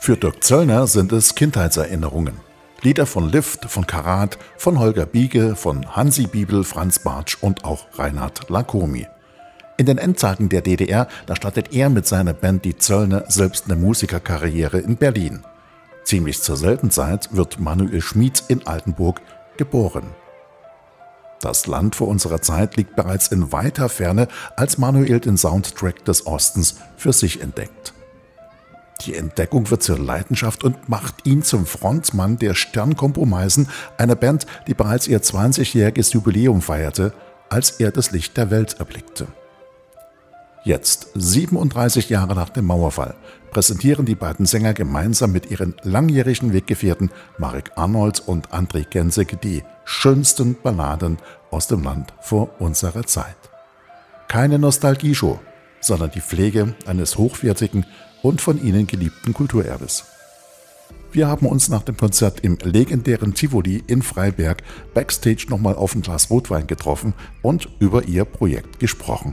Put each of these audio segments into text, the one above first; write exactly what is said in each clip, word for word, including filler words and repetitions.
Für Dirk Zöllner sind es Kindheitserinnerungen. Lieder von Lift, von Karat, von Holger Biege, von Hansi Bibel, Franz Bartsch und auch Reinhard Lacomi. In den Endtagen der D D R, da startet er mit seiner Band Die Zöllner selbst eine Musikerkarriere in Berlin. Ziemlich zur selben Zeit wird Manuel Schmid in Altenburg geboren. Das Land vor unserer Zeit liegt bereits in weiter Ferne, als Manuel den Soundtrack des Ostens für sich entdeckt. Die Entdeckung wird zur Leidenschaft und macht ihn zum Frontmann der Sternkompromeisen, einer Band, die bereits ihr zwanzigjähriges Jubiläum feierte, als er das Licht der Welt erblickte. Jetzt, siebenunddreißig Jahre nach dem Mauerfall, präsentieren die beiden Sänger gemeinsam mit ihren langjährigen Weggefährten Marek Arnold und André Genseke die schönsten Balladen aus dem Land vor unserer Zeit. Keine Nostalgie-Show, sondern die Pflege eines hochwertigen und von ihnen geliebten Kulturerbes. Wir haben uns nach dem Konzert im legendären Tivoli in Freiberg backstage nochmal auf ein Glas Rotwein getroffen und über ihr Projekt gesprochen.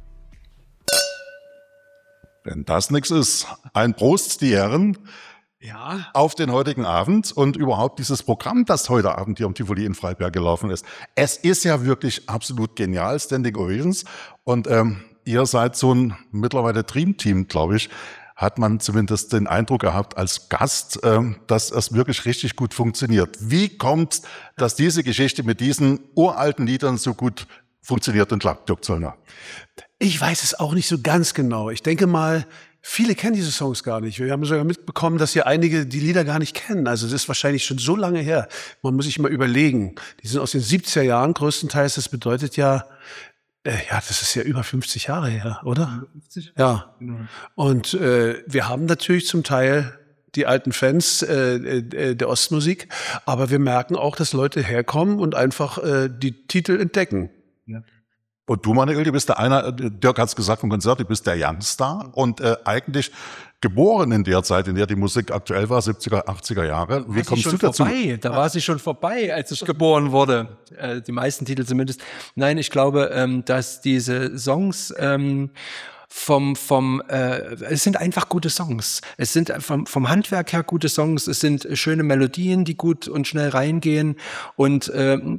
Wenn das nichts ist, ein Prost, die Herren, ja, auf den heutigen Abend und überhaupt dieses Programm, das heute Abend hier am Tivoli in Freiberg gelaufen ist. Es ist ja wirklich absolut genial, Standing Ovations, und ähm, ihr seid so ein mittlerweile Dreamteam, glaube ich, hat man zumindest den Eindruck gehabt als Gast, ähm, dass es wirklich richtig gut funktioniert. Wie kommt, dass diese Geschichte mit diesen uralten Liedern so gut funktioniert und klappt, Dirk Zöllner? Ich weiß es auch nicht so ganz genau. Ich denke mal, viele kennen diese Songs gar nicht. Wir haben sogar mitbekommen, dass hier einige die Lieder gar nicht kennen. Also das ist wahrscheinlich schon so lange her. Man muss sich mal überlegen. Die sind aus den siebziger Jahren größtenteils. Das bedeutet ja, äh, ja, das ist ja über fünfzig Jahre her, oder? fünfzig? Ja. Und äh, wir haben natürlich zum Teil die alten Fans äh, äh, der Ostmusik, aber wir merken auch, dass Leute herkommen und einfach äh, die Titel entdecken. Ja. Und du, Manuel, du bist der einer, Dirk hat es gesagt vom Konzert, du bist der Youngstar und äh, eigentlich geboren in der Zeit, in der die Musik aktuell war, siebziger, achtziger Jahre. Wie kommst du dazu? Vorbei. Da war sie schon vorbei, als ich geboren wurde. Äh, die meisten Titel zumindest. Nein, ich glaube, ähm, dass diese Songs ähm, vom vom äh, es sind einfach gute Songs. Es sind vom vom Handwerk her gute Songs. Es sind schöne Melodien, die gut und schnell reingehen. Und ähm,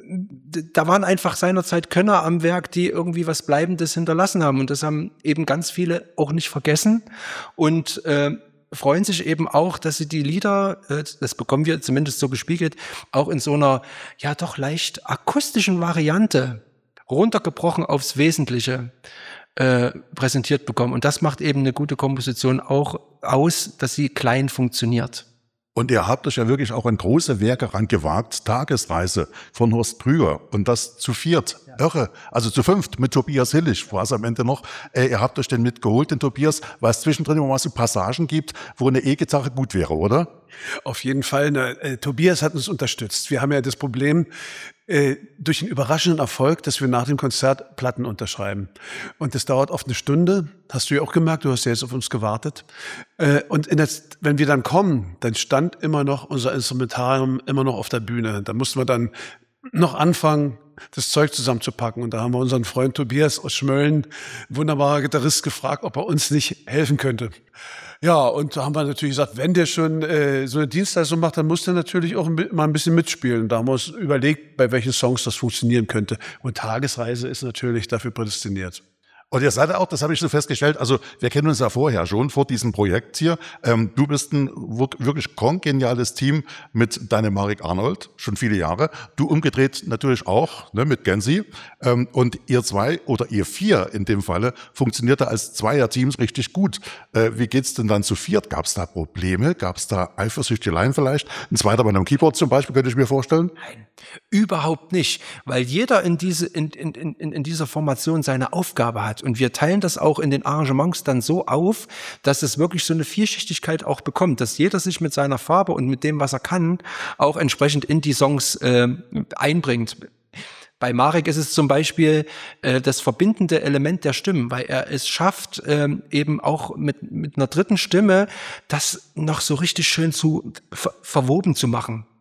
da waren einfach seinerzeit Könner am Werk, die irgendwie was Bleibendes hinterlassen haben. Und das haben eben ganz viele auch nicht vergessen. Und äh, freuen sich eben auch, dass sie die Lieder, äh, das bekommen wir zumindest so gespiegelt, auch in so einer ja doch leicht akustischen Variante runtergebrochen aufs Wesentliche Äh, präsentiert bekommen. Und das macht eben eine gute Komposition auch aus, dass sie klein funktioniert. Und ihr habt euch ja wirklich auch an große Werke rangewagt. Tagesreise von Horst Krüger. Und das zu viert. Ja. Irre. Also zu fünft mit Tobias Hillig war es am Ende noch. Äh, ihr habt euch den mitgeholt, den Tobias, weil es zwischendrin immer mal so Passagen gibt, wo eine E-Gitarre gut wäre, oder? Auf jeden Fall. Ne, äh, Tobias hat uns unterstützt. Wir haben ja das Problem, äh, durch den überraschenden Erfolg, dass wir nach dem Konzert Platten unterschreiben. Und das dauert oft eine Stunde. Hast du ja auch gemerkt, du hast ja jetzt auf uns gewartet. Äh, und in der, wenn wir dann kommen, dann stand immer noch unser Instrumentarium immer noch auf der Bühne. Da mussten wir dann noch anfangen, das Zeug zusammenzupacken. Und da haben wir unseren Freund Tobias aus Schmölln, wunderbarer Gitarrist, gefragt, ob er uns nicht helfen könnte. Ja, und da haben wir natürlich gesagt, wenn der schon äh, so eine Dienstleistung macht, dann muss der natürlich auch mal ein bisschen mitspielen. Da haben wir uns überlegt, bei welchen Songs das funktionieren könnte. Und Tagesreise ist natürlich dafür prädestiniert. Und ihr seid ja auch, das habe ich so festgestellt, also wir kennen uns ja vorher schon, vor diesem Projekt hier. Ähm, du bist ein wirklich kongeniales Team mit deinem Marek Arnold, schon viele Jahre. Du umgedreht natürlich auch, ne, mit Gensi. Ähm, und ihr zwei oder ihr vier in dem Falle funktionierte als Zweierteams richtig gut. Äh, wie geht's denn dann zu viert? Gab es da Probleme? Gab es da Eifersüchteleien vielleicht? Ein zweiter bei einem Keyboard zum Beispiel, könnte ich mir vorstellen? Nein, überhaupt nicht, weil jeder in, diese, in, in, in, in dieser Formation seine Aufgabe hat. Und wir teilen das auch in den Arrangements dann so auf, dass es wirklich so eine Vielschichtigkeit auch bekommt, dass jeder sich mit seiner Farbe und mit dem, was er kann, auch entsprechend in die Songs äh, einbringt. Bei Marek ist es zum Beispiel äh, das verbindende Element der Stimmen, weil er es schafft, ähm, eben auch mit, mit einer dritten Stimme das noch so richtig schön zu ver verwoben zu machen.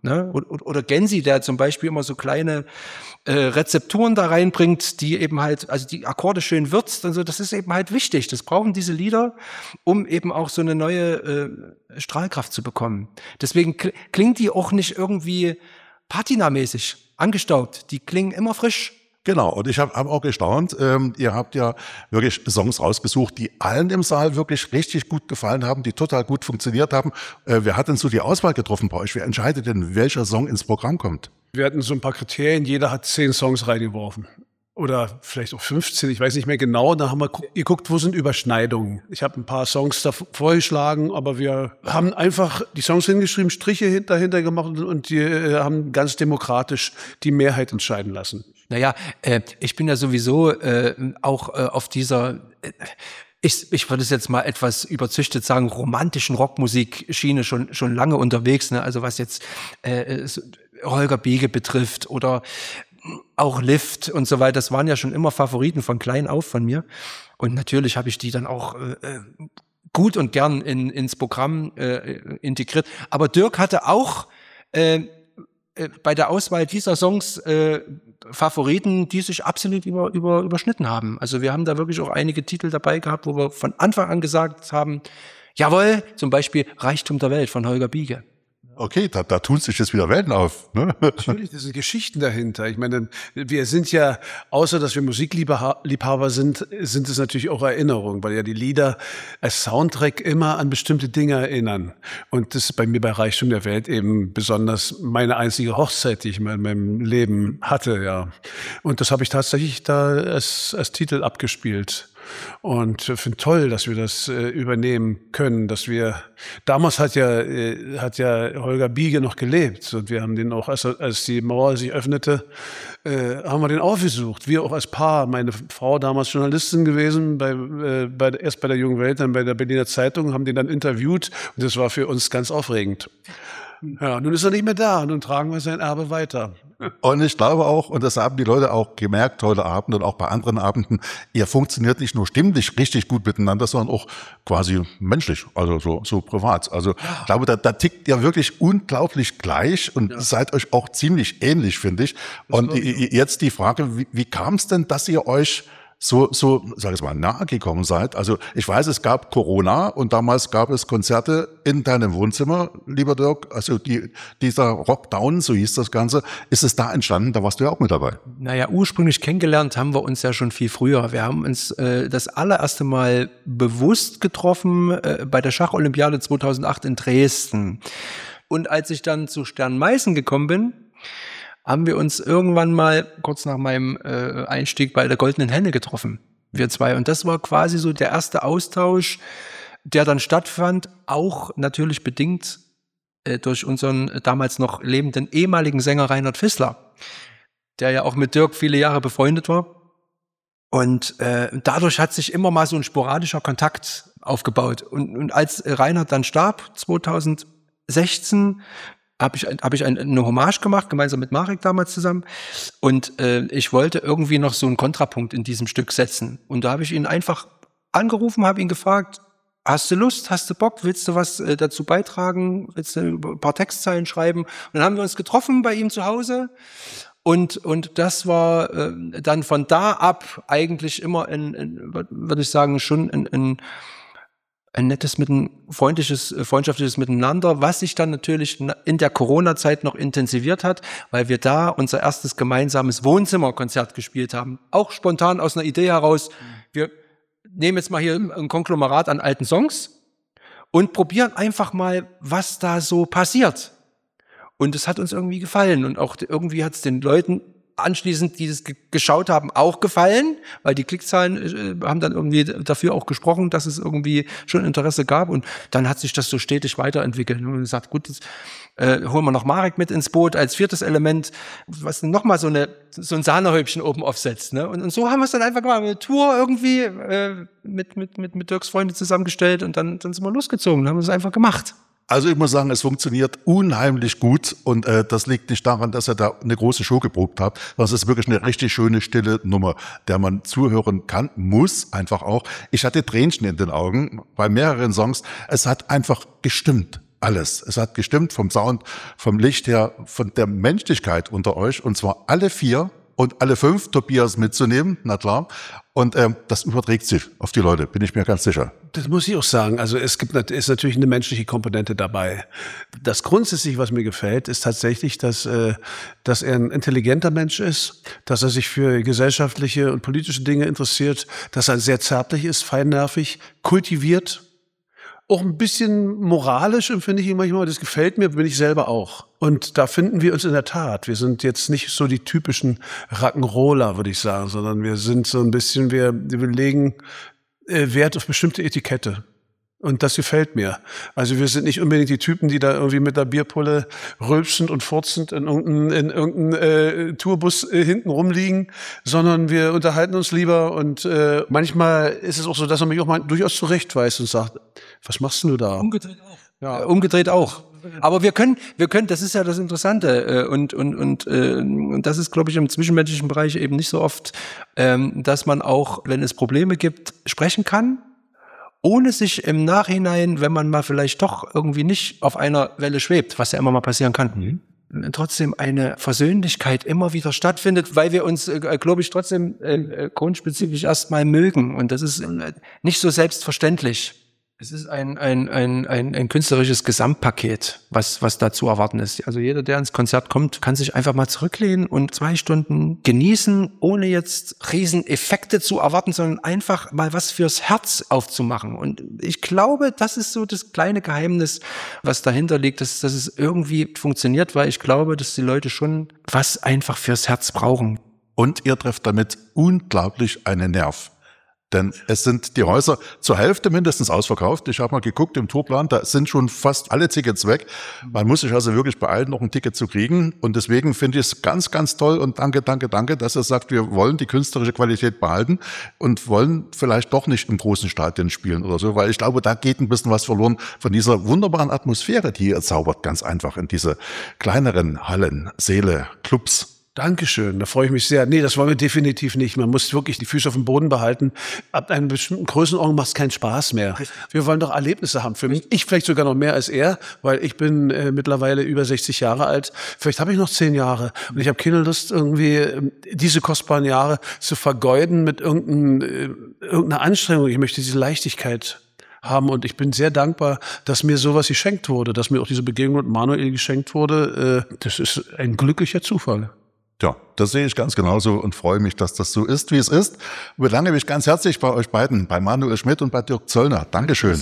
Ne? Oder, oder Gensi, der zum Beispiel immer so kleine äh, Rezepturen da reinbringt, die eben halt, also die Akkorde schön würzt und so, das ist eben halt wichtig. Das brauchen diese Lieder, um eben auch so eine neue äh, Strahlkraft zu bekommen. Deswegen kl- klingt die auch nicht irgendwie patinamäßig, angestaubt. Die klingen immer frisch. Genau, und ich habe hab auch gestaunt, ähm, ihr habt ja wirklich Songs rausgesucht, die allen im Saal wirklich richtig gut gefallen haben, die total gut funktioniert haben. Äh, wer hat denn so die Auswahl getroffen bei euch? Wer entscheidet denn, welcher Song ins Programm kommt? Wir hatten so ein paar Kriterien, jeder hat zehn Songs reingeworfen. Oder vielleicht auch fünfzehn, ich weiß nicht mehr genau. Da haben wir geguckt, wo sind Überschneidungen. Ich habe ein paar Songs da vorgeschlagen, aber wir haben einfach die Songs hingeschrieben, Striche dahinter gemacht und die äh, haben ganz demokratisch die Mehrheit entscheiden lassen. Naja, äh, ich bin ja sowieso äh, auch äh, auf dieser, äh, ich, ich würde es jetzt mal etwas überzüchtet sagen, romantischen Rockmusik-Schiene schon schon lange unterwegs. Ne? Also was jetzt äh, Holger Biege betrifft oder auch Lift und so weiter, das waren ja schon immer Favoriten von klein auf von mir. Und natürlich habe ich die dann auch äh, gut und gern in, ins Programm äh, integriert. Aber Dirk hatte auch äh, äh, bei der Auswahl dieser Songs äh, Favoriten, die sich absolut über, über, überschnitten haben. Also wir haben da wirklich auch einige Titel dabei gehabt, wo wir von Anfang an gesagt haben, jawohl, zum Beispiel Reichtum der Welt von Holger Biege. Okay, da, da tun sich jetzt wieder Welten auf. Ne? Natürlich, das sind Geschichten dahinter. Ich meine, wir sind ja, außer dass wir Musikliebhaber sind, sind es natürlich auch Erinnerungen, weil ja die Lieder als Soundtrack immer an bestimmte Dinge erinnern. Und das ist bei mir bei Reichtum der Welt eben besonders meine einzige Hochzeit, die ich in meinem Leben hatte, ja. Und das habe ich tatsächlich da als, als Titel abgespielt. Und ich finde toll, dass wir das äh, übernehmen können, dass wir, damals hat ja, äh, hat ja Holger Biege noch gelebt und wir haben den auch, als, als die Mauer sich öffnete, äh, haben wir den aufgesucht. Wir auch als Paar, meine Frau damals Journalistin gewesen, bei, äh, bei, erst bei der Jungen Welt, dann bei der Berliner Zeitung, haben den dann interviewt und das war für uns ganz aufregend. Ja, nun ist er nicht mehr da und nun tragen wir sein Erbe weiter. Und ich glaube auch, und das haben die Leute auch gemerkt heute Abend und auch bei anderen Abenden, ihr funktioniert nicht nur stimmlich richtig gut miteinander, sondern auch quasi menschlich, also so, so privat. Also ich glaube, da, da tickt ihr wirklich unglaublich gleich und ja. seid euch auch ziemlich ähnlich, finde ich. Und jetzt die Frage, wie, wie kam es denn, dass ihr euch so, so, sag ich mal, nahe gekommen seid? Also ich weiß, es gab Corona und damals gab es Konzerte in deinem Wohnzimmer, lieber Dirk. Also die, dieser Rockdown, so hieß das Ganze, ist es da entstanden? Da warst du ja auch mit dabei. Naja, ursprünglich kennengelernt haben wir uns ja schon viel früher. Wir haben uns äh, das allererste Mal bewusst getroffen äh, bei der Schacholympiade zweitausendacht in Dresden. Und als ich dann zu Stern Meißen gekommen bin, haben wir uns irgendwann mal kurz nach meinem äh, Einstieg bei der Goldenen Henne getroffen, wir zwei. Und das war quasi so der erste Austausch, der dann stattfand, auch natürlich bedingt äh, durch unseren damals noch lebenden ehemaligen Sänger Reinhard Fissler, der ja auch mit Dirk viele Jahre befreundet war. Und äh, dadurch hat sich immer mal so ein sporadischer Kontakt aufgebaut. Und, und als Reinhard dann starb, zweitausendsechzehn, habe ich, hab ich eine Hommage gemacht, gemeinsam mit Marek damals zusammen. Und äh, ich wollte irgendwie noch so einen Kontrapunkt in diesem Stück setzen. Und da habe ich ihn einfach angerufen, habe ihn gefragt, hast du Lust, hast du Bock, willst du was äh, dazu beitragen, willst du ein paar Textzeilen schreiben? Und dann haben wir uns getroffen bei ihm zu Hause. Und und das war äh, dann von da ab eigentlich immer, ein, ein, würde ich sagen, schon ein, ein ein nettes, mitten, freundliches, freundschaftliches Miteinander, was sich dann natürlich in der Corona-Zeit noch intensiviert hat, weil wir da unser erstes gemeinsames Wohnzimmerkonzert gespielt haben. Auch spontan aus einer Idee heraus. Wir nehmen jetzt mal hier ein Konglomerat an alten Songs und probieren einfach mal, was da so passiert. Und es hat uns irgendwie gefallen und auch irgendwie hat es den Leuten anschließend, die das geschaut haben, auch gefallen, weil die Klickzahlen äh, haben dann irgendwie dafür auch gesprochen, dass es irgendwie schon Interesse gab und dann hat sich das so stetig weiterentwickelt und gesagt, gut, jetzt äh, holen wir noch Marek mit ins Boot als viertes Element, was nochmal so eine so ein Sahnehäubchen oben aufsetzt, ne? Und, und so haben wir es dann einfach gemacht, eine Tour irgendwie äh, mit mit mit mit Dirks Freunde zusammengestellt und dann dann sind wir losgezogen, haben wir es einfach gemacht. Also ich muss sagen, es funktioniert unheimlich gut und äh, das liegt nicht daran, dass ihr da eine große Show geprobt habt, sondern es ist wirklich eine richtig schöne, stille Nummer, der man zuhören kann, muss einfach auch. Ich hatte Tränchen in den Augen bei mehreren Songs. Es hat einfach gestimmt. alles. Es hat gestimmt vom Sound, vom Licht her, von der Menschlichkeit unter euch. Und zwar alle vier und alle fünf Tobias mitzunehmen, na klar. Und ähm, das überträgt sich auf die Leute, bin ich mir ganz sicher. Das muss ich auch sagen. Also es gibt ist natürlich eine menschliche Komponente dabei. Das grundsätzlich, was mir gefällt, ist tatsächlich, dass, äh, dass er ein intelligenter Mensch ist, dass er sich für gesellschaftliche und politische Dinge interessiert, dass er sehr zärtlich ist, feinnervig, kultiviert. Auch ein bisschen moralisch empfinde ich ihn manchmal, das gefällt mir, bin ich selber auch. Und da finden wir uns in der Tat. Wir sind jetzt nicht so die typischen Rock'n'Roller, würde ich sagen, sondern wir sind so ein bisschen, wir, wir legen äh, Wert auf bestimmte Etikette. Und das gefällt mir. Also wir sind nicht unbedingt die Typen, die da irgendwie mit der Bierpulle rülpsend und furzend in irgendeinem in irgendein, äh, Tourbus äh, hinten rumliegen, sondern wir unterhalten uns lieber. Und äh, manchmal ist es auch so, dass er mich auch mal durchaus zurechtweist und sagt, was machst du da? Umgedreht auch. Ja, umgedreht auch. Aber wir können, wir können, das ist ja das Interessante, und, und, und, und das ist, glaube ich, im zwischenmenschlichen Bereich eben nicht so oft, dass man auch, wenn es Probleme gibt, sprechen kann, ohne sich im Nachhinein, wenn man mal vielleicht doch irgendwie nicht auf einer Welle schwebt, was ja immer mal passieren kann, mhm. trotzdem eine Versöhnlichkeit immer wieder stattfindet, weil wir uns, äh, glaube ich, trotzdem äh, grundspezifisch erstmal mögen. Und das ist äh, nicht so selbstverständlich. Es ist ein, ein, ein, ein, ein künstlerisches Gesamtpaket, was, was da zu erwarten ist. Also jeder, der ins Konzert kommt, kann sich einfach mal zurücklehnen und zwei Stunden genießen, ohne jetzt Rieseneffekte zu erwarten, sondern einfach mal was fürs Herz aufzumachen. Und ich glaube, das ist so das kleine Geheimnis, was dahinter liegt, dass, dass es irgendwie funktioniert, weil ich glaube, dass die Leute schon was einfach fürs Herz brauchen. Und ihr trefft damit unglaublich einen Nerv. Denn es sind die Häuser zur Hälfte mindestens ausverkauft. Ich habe mal geguckt im Tourplan, da sind schon fast alle Tickets weg. Man muss sich also wirklich beeilen, noch ein Ticket zu kriegen. Und deswegen finde ich es ganz, ganz toll und danke, danke, danke, dass er sagt, wir wollen die künstlerische Qualität behalten und wollen vielleicht doch nicht im großen Stadion spielen oder so. Weil ich glaube, da geht ein bisschen was verloren von dieser wunderbaren Atmosphäre, die ihr zaubert, ganz einfach in diese kleineren Hallen, Säle, Clubs. Dankeschön, da freue ich mich sehr. Nee, das wollen wir definitiv nicht. Man muss wirklich die Füße auf dem Boden behalten. Ab einem bestimmten Größenordnung macht es keinen Spaß mehr. Wir wollen doch Erlebnisse haben. Für mich, ich vielleicht sogar noch mehr als er, weil ich bin äh, mittlerweile über sechzig Jahre alt. Vielleicht habe ich noch zehn Jahre. Und ich habe keine Lust, irgendwie äh, diese kostbaren Jahre zu vergeuden mit irgendein, äh, irgendeiner Anstrengung. Ich möchte diese Leichtigkeit haben und ich bin sehr dankbar, dass mir sowas geschenkt wurde, dass mir auch diese Begegnung mit Manuel geschenkt wurde. Äh, das ist ein glücklicher Zufall. Ja, das sehe ich ganz genauso und freue mich, dass das so ist, wie es ist. Ich bedanke mich ganz herzlich bei euch beiden, bei Manuel Schmidt und bei Dirk Zöllner. Dankeschön.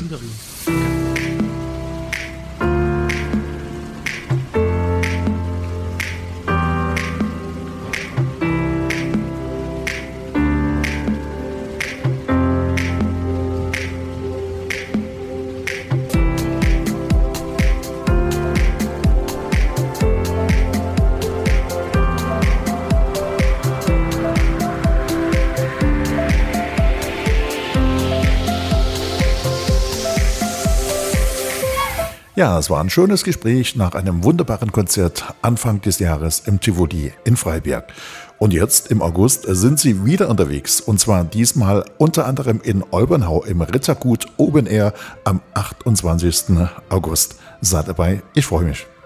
Ja, es war ein schönes Gespräch nach einem wunderbaren Konzert Anfang des Jahres im Tivoli in Freiberg. Und jetzt im August sind sie wieder unterwegs und zwar diesmal unter anderem in Olbernhau im Rittergut Open Air am achtundzwanzigsten August. Seid dabei, ich freue mich.